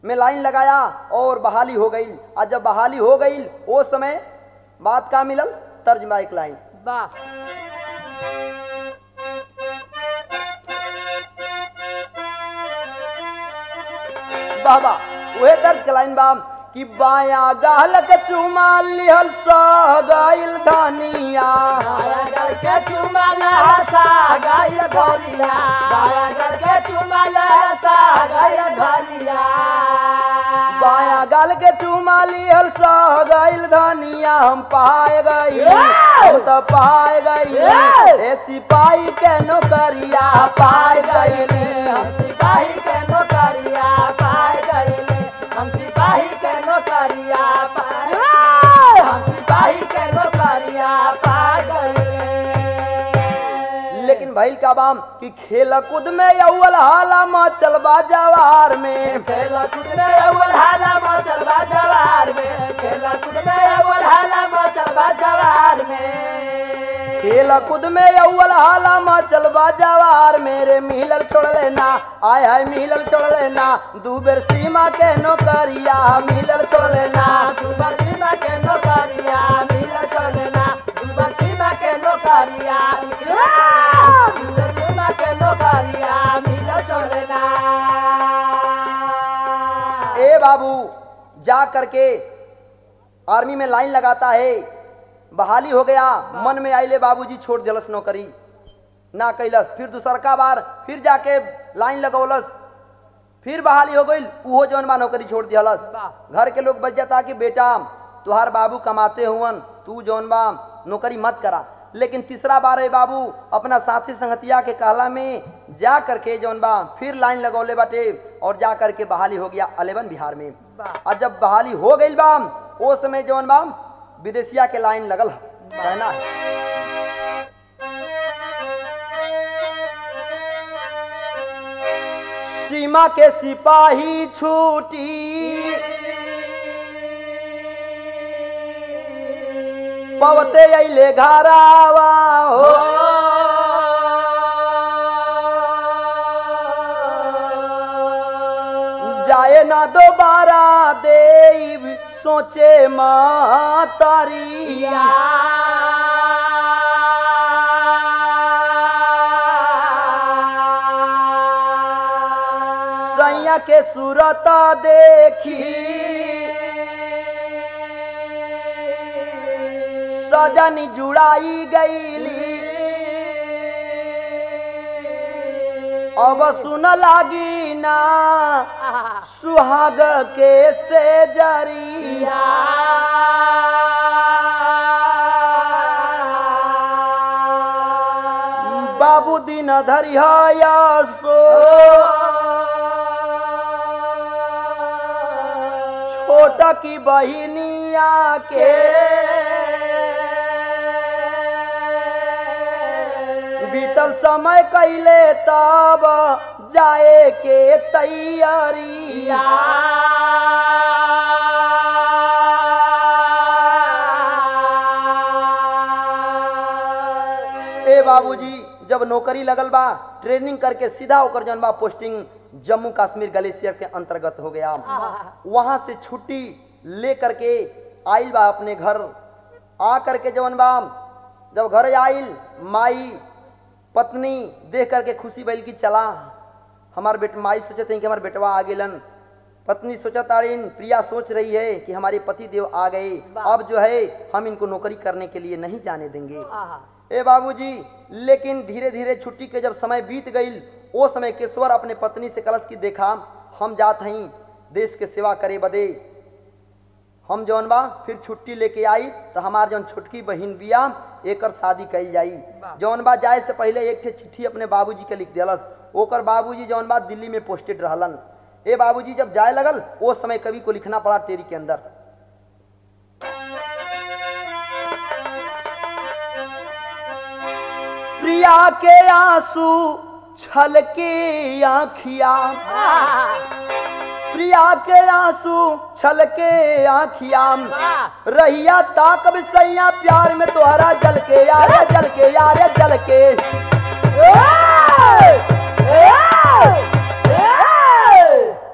में लाइन लगाया और बहाली हो गई। और जब बहाली हो गई वो समय बात का मिलल तर्जमा एक लाइन वाह बाबा वह दर्ज के लाइन बा कि बाया गाल के चुमा लिहल सह गइल धनिया बाया गल के चुमल हसा गइल घरिया बाया गल के चुमल हसा गइल घरिया बाया गाल के चुमा लिहल सह गइल धनिया हम पाए गई हम तो पाए गई ए सिपाही के नौकरिया पाए गई हम सिपाही के नौकरिया पाए गइले हम सिपाही के नौकरिया पाए हम सिपाही के नौकरिया पाए गइले। लेकिन भइल का बाम कि खेल कूद में अव्वल हाला मचल बा जवार में खेल कूद में अव्वल हाला मचल बा जवार में खेल कूद में अव्वल हाला मचल बा जवार में खेल कूद में अव्वल हाला मचल बा जवार मेरे मिलल छोड़ लेना आय हाय मिलल छोड़ लेना दू बेर सीमा के नौकरिया मिलल छोड़ लेना दुबर सीमा के नौकरिया मिल चलना दुबर सीमा के नौकरिया दुबर सीमा के नौकरिया मिल चलना। ए बाबू जा करके आर्मी में लाइन लगाता है बहाली हो गया मन में आइले बाबूजी छोड़ दिलस नौकरी ना कैलस फिर दूसरका बार फिर जाके लाइन लगौलस फिर बहाली हो गई उहो जौन बा नौकरी छोड़ दिहलस। घर के लोग बच जाता कि बेटा तुहार बाबू कमाते हुवन तू जौन बा नौकरी मत करा। लेकिन तीसरा बार है बाबू अपना साथी संगतिया के कहला में जा करके जौन बा फिर लाइन लगौले बाटे और जा करके बहाली हो गया 11 बिहार में। और जब बहाली हो गई बा वो समय जौन बा विदेशिया के लाइन लगल कहना है सीमा के सिपाही छूटी पवते अइले घरावा हो जाए ना दोबारा देव सोचे मातारिया सैया के सूरत देखी सजनी जुड़ाई गईली अब सुन लागी ना सुहाग के से जरिया बाबू दिन धरिया सो छोटा की बहिनिया के बीतल समय कैले तब जाए के तैयारिया ए बाबूजी जब नौकरी लगल बा ट्रेनिंग करके सीधा होकर जौन बा पोस्टिंग जम्मू कश्मीर ग्लेशियर के अंतर्गत हो गया। वहां से छुट्टी ले करके आइल बा अपने घर आ करके जौन बा जब घर आइल माई पत्नी देख करके खुशी भइल कि चला हमार माई सोचते हैं कि हमारे बेटवा आ गेलन। पत्नी सोचतारीन प्रिया सोच रही है कि हमारे पति देव आ गए अब जो है हम इनको नौकरी करने के लिए नहीं जाने देंगे। ए बाबूजी लेकिन धीरे धीरे छुट्टी के जब समय बीत गई वो समय केशवर अपने पत्नी से कलश की देखा हम जात हई देश के सेवा करे बदे हम जौन बा फिर छुट्टी लेके आई तो हमार जौन छोटकी बहिन बिया एकर शादी कल जाई। जौन बा जाए से पहले एक ठे चिट्ठी अपने बाबूजी के लिख दिलस ओकर बाबूजी जौन बा दिल्ली में पोस्टेड रहलन। ए बाबूजी जब जाए लगल वो समय कवि को लिखना पड़ा तेरी के अंदर प्रिया के आंसू छलके आँखिया प्रिया के आंसू छलके आँखिया रहिया ताकब सैया प्यार में तोहरा जल के यारे जल के यारे जल के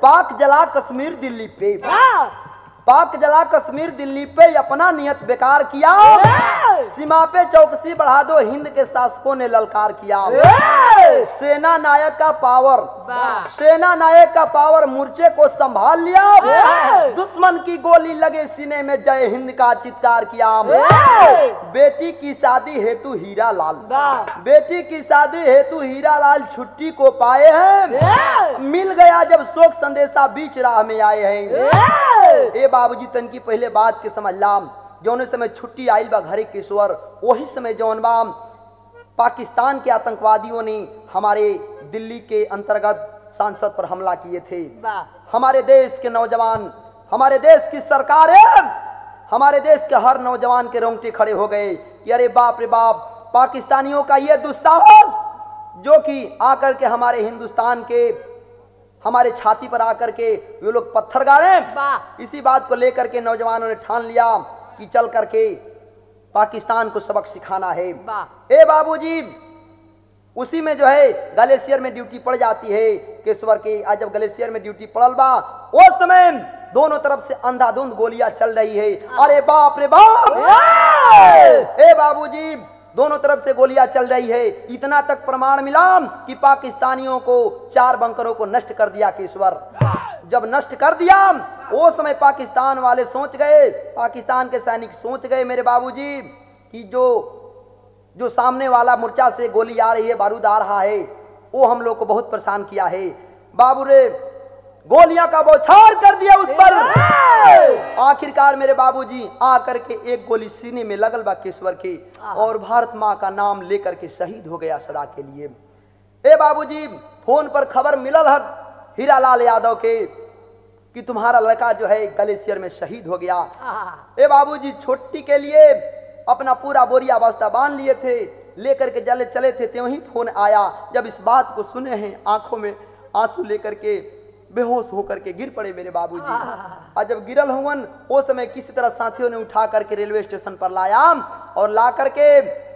पाक जला कश्मीर दिल्ली पे, पाक जला कश्मीर दिल्ली पे अपना नियत बेकार किया, सीमा पे चौकसी बढ़ा दो हिंद के शासकों ने ललकार किया। सेना नायक का पावर, सेना नायक का पावर मोर्चे को संभाल लिया, दुश्मन की गोली लगे सीने में जय हिंद का चित्कार किया। बेटी की शादी हेतु हीरा लाल, बेटी की शादी हेतु हीरा लाल छुट्टी को पाए हैं, मिल गया जब शोक संदेशा बीच राह में आए हैं। ए बाबूजी तन की पहले बात के समझ लाम, जौन समय छुट्टी आइल बा घरे किशोर, वही समय जौन बा पाकिस्तान के आतंकवादियों ने हमारे दिल्ली के अंतर्गत सांसद पर हमला किए थे। हमारे देश के नौजवान, हमारे देश की सरकार है, हमारे देश के हर नौजवान के रोंगटे खड़े हो गए कि अरे बाप रे बाप, पाकिस्तानियों का ये दुस्साहस जो कि आकर के हमारे हिंदुस्तान के, हमारे छाती पर आकर के ये लोग पत्थर गाड़े। इसी बात को लेकर के नौजवानों ने ठान लिया कि चल करके पाकिस्तान को सबक सिखाना है। ए बाबूजी, उसी में जो है ग्लेशियर में ड्यूटी पड़ जाती है केशवर की। आज जब ग्लेशियर में ड्यूटी पड़ल बा, उस समय दोनों तरफ से अंधाधुंध गोलियां चल रही है। अरे बाप रे बाप, ए बाबूजी, दोनों तरफ से गोलियां चल रही है। इतना तक प्रमाण मिला कि पाकिस्तानियों को 4 बंकरों को नष्ट कर दिया केशवर। जब नष्ट कर दिया, वो समय पाकिस्तान वाले सोच गए, पाकिस्तान के सैनिक सोच गए मेरे बाबूजी कि जो सामने वाला मोर्चा से गोली आ रही है, बारूद आ रहा है, वो हम लोग को बहुत परेशान किया है। बाबू रे गोलियां का बौछार कर दिया उस पर। आखिरकार मेरे बाबूजी आकर के एक गोली सीने में लगल बा केशवर के, और भारत माँ का नाम लेकर के शहीद हो गया सदा के लिए। ए बाबूजी, फोन पर खबर मिलल है हीरालाल यादव के कि तुम्हारा लड़का जो है ग्लेशियर में शहीद हो गया। ए बाबूजी, छोटी के लिए अपना पूरा बोरिया बस्ता बांध लिए थे, लेकर के चले थे, तो वही फोन आया। जब इस बात को सुने हैं, आंखों में आंसू लेकर के बेहोश होकर के गिर पड़े मेरे बाबूजी। और जब गिरल हुवन, उस समय किसी तरह साथियों ने उठा करके रेलवे स्टेशन पर लाया और ला करके